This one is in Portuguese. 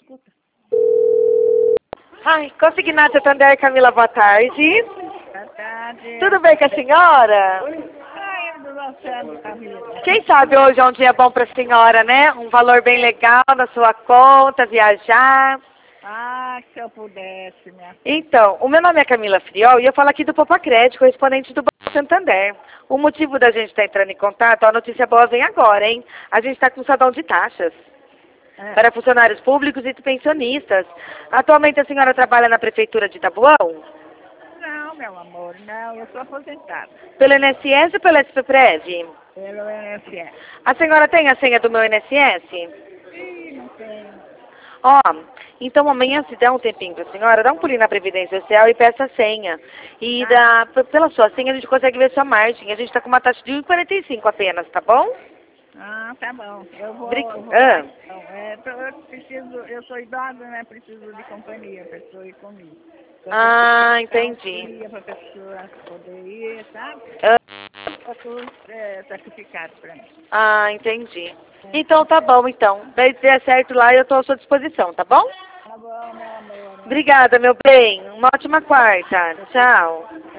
escuta. Ai, Consignado Santander, Camila, boa tarde. Boa tarde. Tudo bem com a senhora? Ai, do lançando a vida. Quem sabe hoje é um dia bom para a senhora, né? Um valor bem legal na sua conta, viajar. Ah, se eu pudesse, minha filha. Então, o meu nome é Camila Friol e eu falo aqui do Poupa Crédito, correspondente do Banco Santander. O motivo da gente estar entrando em contato, a notícia boa vem agora, hein? A gente está com um salão de taxas para funcionários públicos e pensionistas. Atualmente a senhora trabalha na Prefeitura de Taboão? Não, meu amor, não, eu sou aposentada. Pelo INSS ou pelo SPPREV? Pelo INSS. A senhora tem a senha do meu INSS? Ih, não tenho. Ó, então amanhã se der um tempinho para a senhora, dá um pulinho na Previdência Social e peça a senha. E pela sua senha a gente consegue ver sua margem. A gente está com uma taxa de 1,45 apenas, tá bom? Ah, tá bom. Eu vou. Ah. Então, eu sou idosa, né? Preciso de companhia, a pessoa ir comigo. Ah, entendi. Para a pessoa poder ir, sabe? Ah. Tá tudo sacrificado para mim. Ah, entendi. Então tá bom, então. Daí se der certo lá, eu estou à sua disposição, tá bom? Tá bom, meu amor. Obrigada, meu bem. Uma ótima quarta. Tchau.